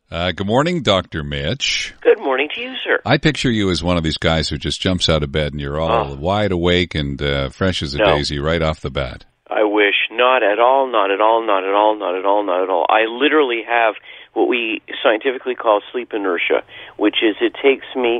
Good morning, Dr. Mitch. Good morning to you, sir. I picture you as one of these guys who just jumps out of bed and you're all wide awake and fresh as a daisy right off the bat. I wish. Not at all, not at all, not at all, not at all, not at all. I literally have what we scientifically call sleep inertia, which is it takes me,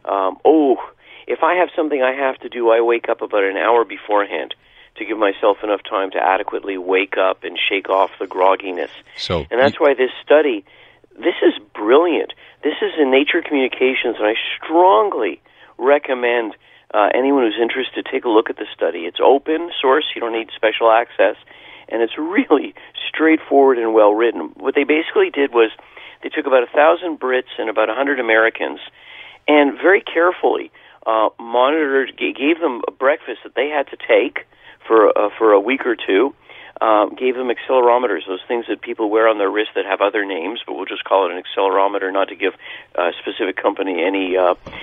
if I have something I have to do, I wake up about an hour beforehand to give myself enough time to adequately wake up and shake off the grogginess. And that's why this study... This is brilliant. This is in Nature Communications, and I strongly recommend anyone who's interested take a look at the study. It's open source. You don't need special access, and it's really straightforward and well written. What they basically did was they took about 1,000 Brits and about 100 Americans and very carefully monitored, gave them a breakfast that they had to take for a week or two, gave them accelerometers, those things that people wear on their wrist that have other names, but we'll just call it an accelerometer, not to give a specific company any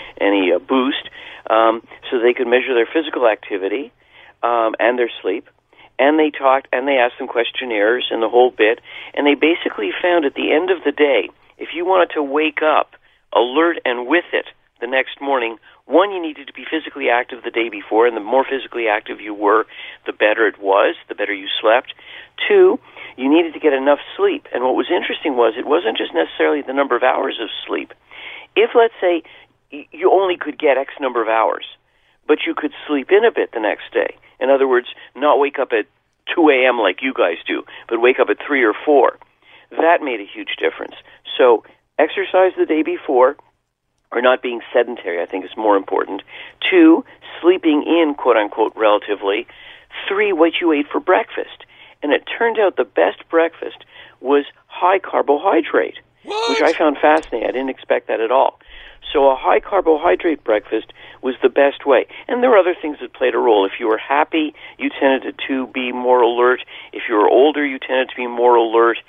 boost, so they could measure their physical activity and their sleep. And they talked, and they asked them questionnaires and the whole bit, and they basically found at the end of the day, if you wanted to wake up alert and with it the next morning, one, you needed to be physically active the day before, and the more physically active you were, the better it was, the better you slept. Two, you needed to get enough sleep. And what was interesting was it wasn't just necessarily the number of hours of sleep. If, let's say, you only could get X number of hours, but you could sleep in a bit the next day, in other words, not wake up at 2 a.m. like you guys do, but wake up at 3 or 4, that made a huge difference. So exercise the day before, or not being sedentary, I think is more important. 2, sleeping in, quote-unquote, relatively. 3, what you ate for breakfast. And it turned out the best breakfast was high carbohydrate, which I found fascinating. I didn't expect that at all. So a high carbohydrate breakfast was the best way. And there were other things that played a role. If you were happy, you tended to be more alert. If you were older, you tended to be more alert.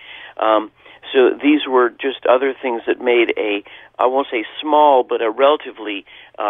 So these were just other things that made I won't say small, but a relatively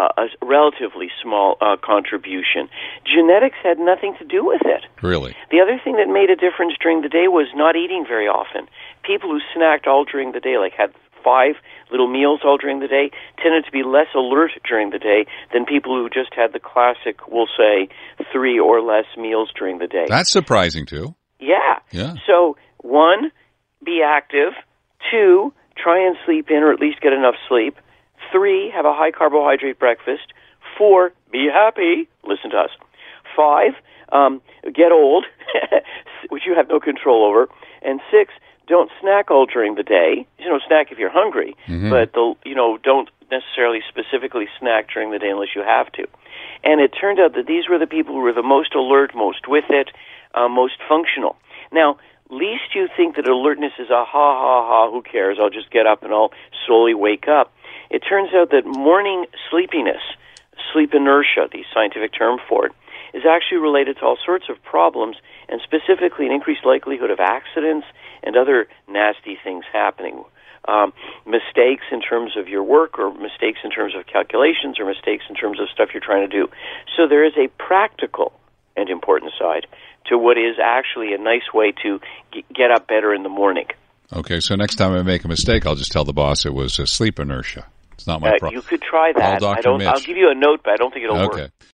small contribution. Genetics had nothing to do with it. Really? The other thing that made a difference during the day was not eating very often. People who snacked all during the day, like had 5 little meals all during the day, tended to be less alert during the day than people who just had the classic, we'll say, 3 or less meals during the day. That's surprising, too. Yeah. So, 1, be active. 2, try and sleep in or at least get enough sleep. 3, have a high carbohydrate breakfast. 4, be happy. Listen to us. 5, get old, which you have no control over. And 6, don't snack all during the day. Snack if you're hungry, but don't necessarily specifically snack during the day unless you have to. And it turned out that these were the people who were the most alert, most with it, most functional. Now, least you think that alertness is who cares, I'll just get up and I'll slowly wake up. It turns out that morning sleepiness, sleep inertia, the scientific term for it, is actually related to all sorts of problems, and specifically an increased likelihood of accidents and other nasty things happening. Mistakes in terms of your work, or mistakes in terms of calculations, or mistakes in terms of stuff you're trying to do. So there is a practical and important side to what is actually a nice way to get up better in the morning. Okay, so next time I make a mistake, I'll just tell the boss it was sleep inertia. It's not my problem. You could try that. I'll give you a note, but I don't think it'll work.